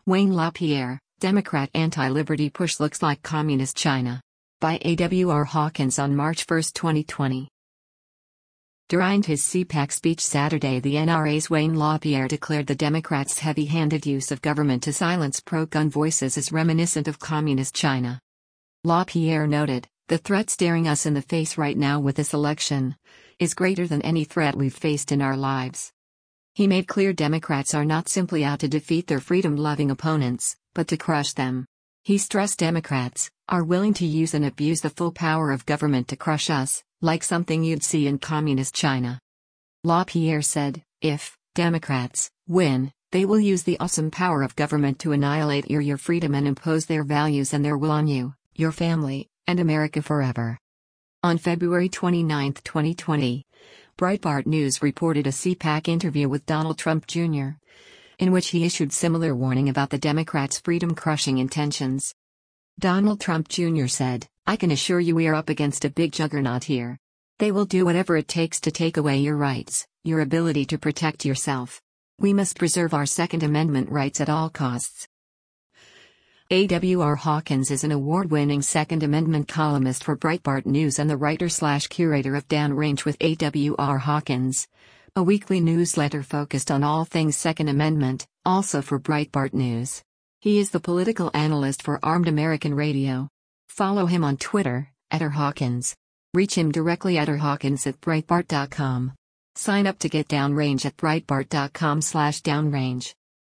Wayne LaPierre, Democrat anti-liberty push looks like communist China. By A.W.R. Hawkins on March 1, 2020. During his CPAC speech Saturday, the NRA's Wayne LaPierre declared the Democrats' heavy-handed use of government to silence pro-gun voices is reminiscent of communist China. LaPierre noted, "The threat staring us in the face right now with this election is greater than any threat we've faced in our lives." He made clear Democrats are not simply out to defeat their freedom-loving opponents, but to crush them. He stressed Democrats are willing to use and abuse the full power of government to crush us, like something you'd see in communist China. LaPierre said, "If Democrats win, they will use the awesome power of government to annihilate your freedom and impose their values and their will on you, your family, and America forever." On February 29, 2020, Breitbart News reported a CPAC interview with Donald Trump Jr., in which he issued similar warning about the Democrats' freedom-crushing intentions. Donald Trump Jr. said, "I can assure you we are up against a big juggernaut here. They will do whatever it takes to take away your rights, your ability to protect yourself. We must preserve our Second Amendment rights at all costs." A.W.R. Hawkins is an award-winning Second Amendment columnist for Breitbart News and the writer/curator of Downrange with A.W.R. Hawkins, a weekly newsletter focused on all things Second Amendment, also for Breitbart News. He is the political analyst for Armed American Radio. Follow him on Twitter, @RHawkins. Reach him directly at rhawkins@breitbart.com. Sign up to get Downrange at breitbart.com/downrange.